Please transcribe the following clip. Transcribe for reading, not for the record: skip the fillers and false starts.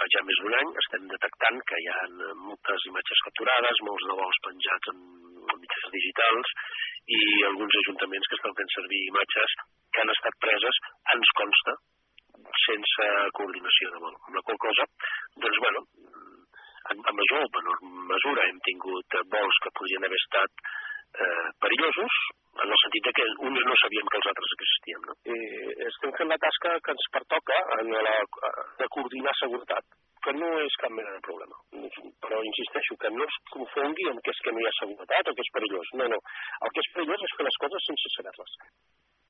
ja més d'un any, estem detectant que hi ha moltes imatges capturades, molts de vols penjats en mitjans digitals i alguns ajuntaments que estan fent servir imatges que han estat preses, ens consta, sense coordinació de vol. Amb la qual cosa, doncs, bueno, a major o menor mesura hem tingut vols que podrien haver estat perillosos, en el sentit que uns no sabíem que els altres existíem. No? Estem fent la tasca que ens pertoca de coordinar seguretat, que no és cap mena de problema. Però insisteixo, que no es confongui amb que és que no hi ha seguretat o que és perillós. No. El que és perillós és fer les coses sense saber-les.